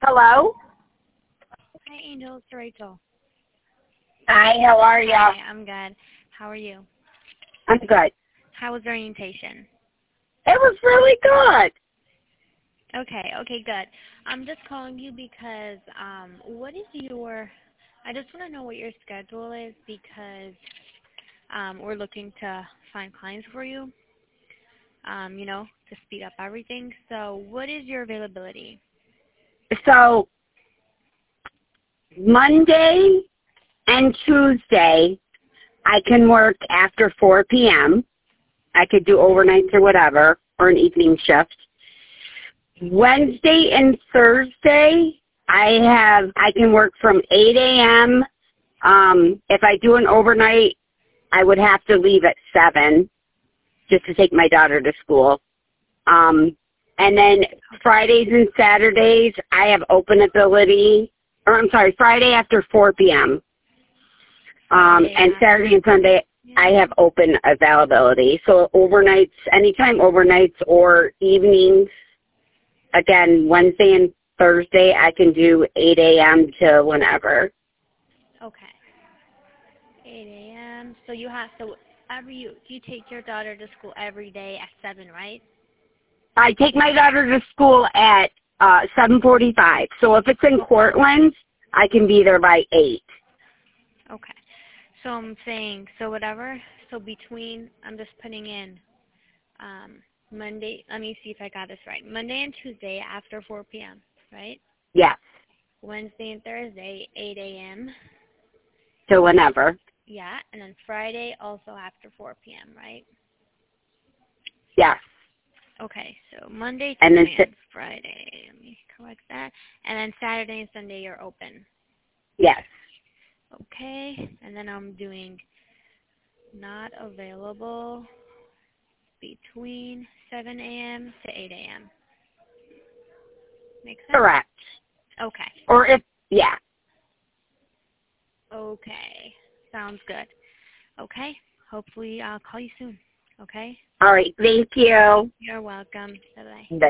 Hello? Hi, Angel. It's Rachel. Hi, how are ya? Hi, I'm good. How are you? I'm good. How was orientation? It was really good. Okay, good. I'm just calling you because what is your I just want to know what your schedule is because we're looking to find clients for you, to speed up everything. So what is your availability? So, Monday and Tuesday, I can work after 4 p.m. I could do overnights or whatever, or an evening shift. Wednesday and Thursday, I can work from 8 a.m. If I do an overnight, I would have to leave at 7 just to take my daughter to school. And then Fridays and Saturdays, I have open ability, Friday after 4 p.m. And Saturday and Sunday, I have open availability. So overnights, anytime overnights or evenings, again, Wednesday and Thursday, I can do 8 a.m. to whenever. Okay. 8 a.m. So you take your daughter to school every day at 7, right? I take my daughter to school at 7:45. So if it's in Cortland, I can be there by 8. Okay. So I'm saying, I'm just putting in Monday, let me see if I got this right. Monday and Tuesday after 4 p.m., right? Yes. Wednesday and Thursday, 8 a.m. So whenever. Yeah, and then Friday also after 4 p.m., right? Yes. Okay, so Monday, And then Tuesday, and Friday. Let me correct that. And then Saturday and Sunday you're open. yes. Okay, and then I'm doing not available between 7 a.m. to 8 a.m. Make sense? Correct. Okay. Or yeah. Okay. Sounds good. Okay. Hopefully I'll call you soon. Okay? All right. Thank you. You're welcome. Bye-bye. Bye.